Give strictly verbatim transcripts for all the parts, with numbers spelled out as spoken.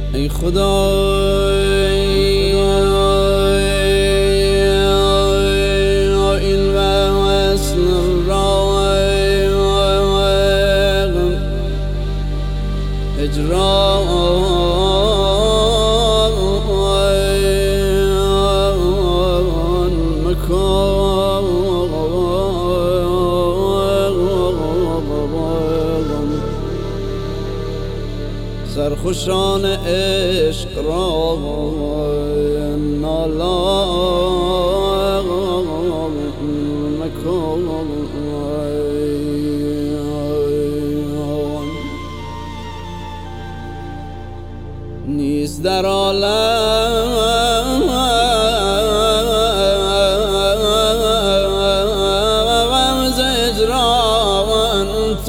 ای خدا این وصل را اجرا سرخوشان عشق را نالا مکن نیست در عالم زجران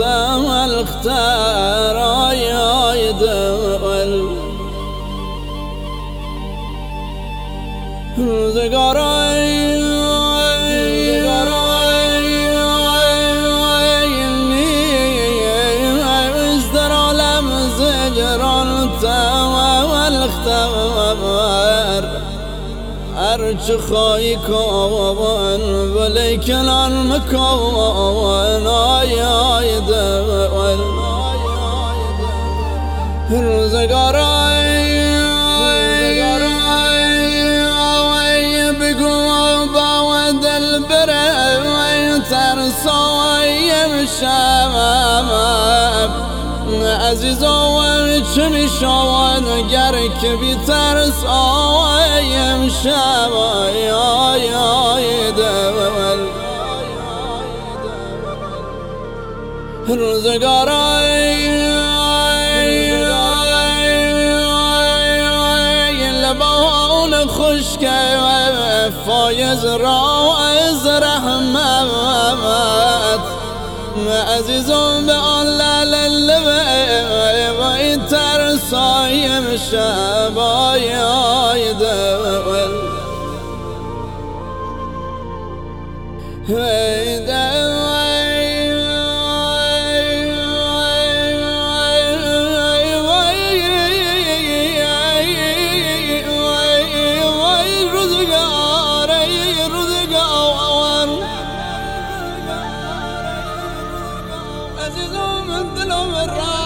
تملختر آی دول روزگارای نیست در عالم زجران تملختر هرچه خواهی کن ولی کنار مکن آی آی دول روزگارای بگو با دل بره ترسای امشب عزیزا چه میشود گر که بی ترس آی امشب آی آی آی دول روزگارای لبان خشک فایز را از رحمت عزیزم به آن لعل لبه و این ترسای امشب آی آی دول ای دول عزیزم دلم را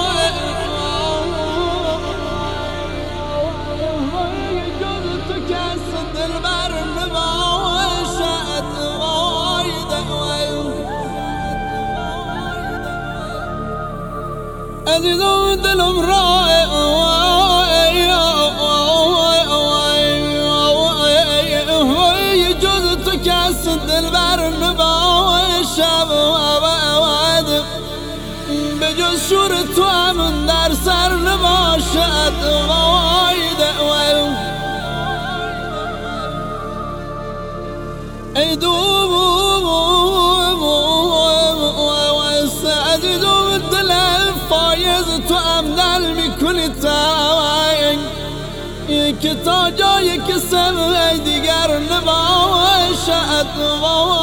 جز تو کس دل بر نباشد وای دول عزیزم دلم را جز تو کس دل بر نباشد به جز شور تو هم در سر نباشد وای دول ای دو عزیزم دل فایز تو هم دل میکنی تنگ که تا جایی که سمع دیگر نباشد وای